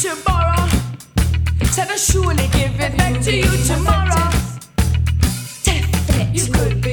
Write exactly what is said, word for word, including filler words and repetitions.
to borrow. Said I'll surely give it back to you tomorrow. You could be